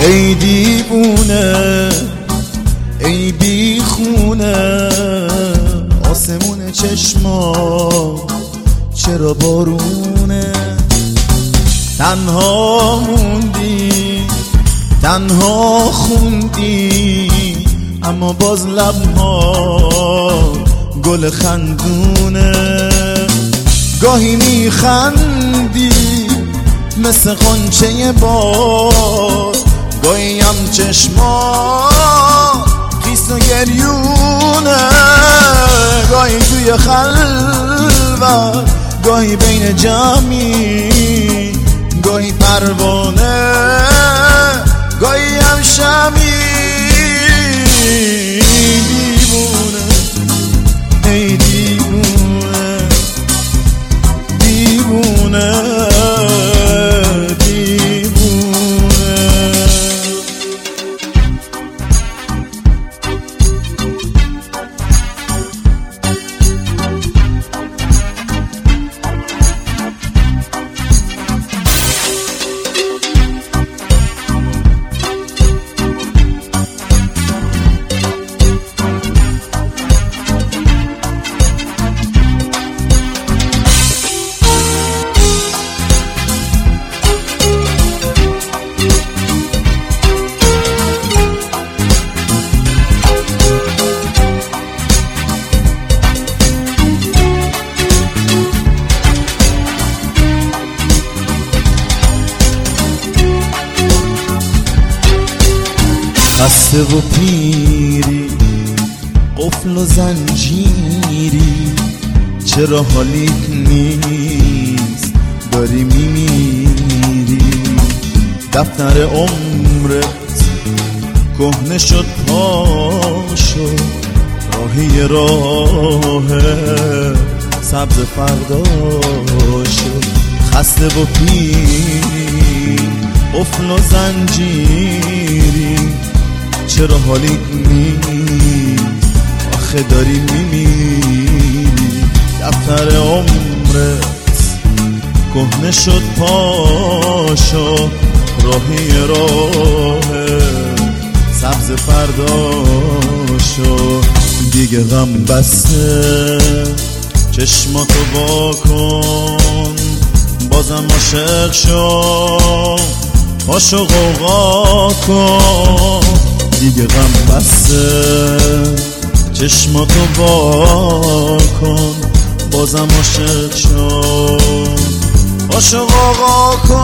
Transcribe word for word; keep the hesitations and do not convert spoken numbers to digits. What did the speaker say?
ای دیوونه ای بیخونه، آسمون چشما چرا بارونه؟ تنها موندی تنها خوندی، اما باز لبها گل خندونه. گاهی میخندی مثل غنچه باد، گاهی هم چشما خیس و گریونه. گاهی توی خلوت، گاهی بین جمعی، گاهی پروانه، گاهی هم شمی. دیوونه ای دیوونه دیوونه خسته و پیری، قفل و زنجیری، چرا حالیت نیست داری میمیری؟ دفتر عمرت کهنه شد پاشو، راهی راه سبز فرداشو. خسته و پیری، قفل و زنجیری، چرا حالیت نیست آخه داری میمیری؟ دفتر عمرت کهنه شد پاشو، راهی راه سبز فرداشو. دیگه غم بسته چشماتو واکن، بازم عاشق شو، پاشو غوغا کن. دیگه غم بسته چشماتو وا کن، بازم عاشق شو، پاشو غوغا کن.